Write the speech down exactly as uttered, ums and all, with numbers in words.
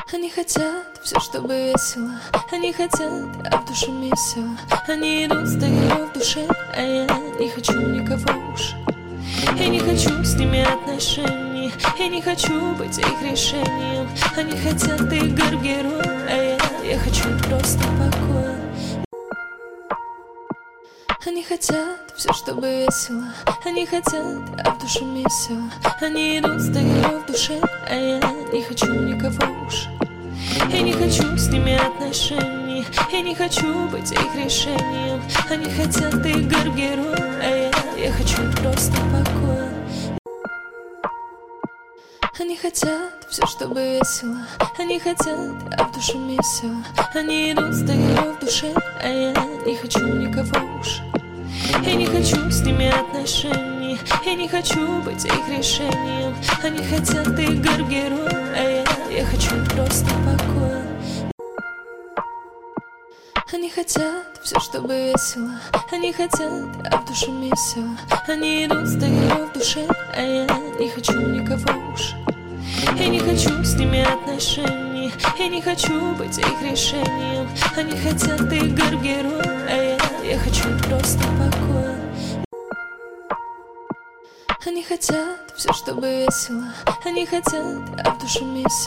Они хотят все, чтобы весело. Они хотят, а в душе месиво. Они идут, стою в душе, а я не хочу никого уж. Я не хочу с ними отношений. Я не хочу быть их решением. Они хотят игр героя, а я, я хочу просто покоя. Они хотят все, чтобы весело. Они хотят, а в душе месиво. Они идут, стою в душе, а я не хочу никого уж. Я не хочу с ними отношений. Я не хочу быть их решением. Они хотят игр героя, а я, я хочу просто покоя. Они хотят все, чтобы весело. Они хотят, а в душе месиво. Они идут, стою в душе, а я не хочу никого уж. Я не хочу с ними отношений. Я не хочу быть их решением. Они хотят игр героя, а я, я хочу просто покоя. Они хотят все, чтобы весело. Они хотят, а в душе месиво. Они идут, стою в душе, а я не хочу никого уж. Я не хочу с ними отношений. Я не хочу быть их решением. Они хотят игр героя, а я, я хочу просто покоя. Они хотят все, чтобы весело. Они хотят, а в душе месиво.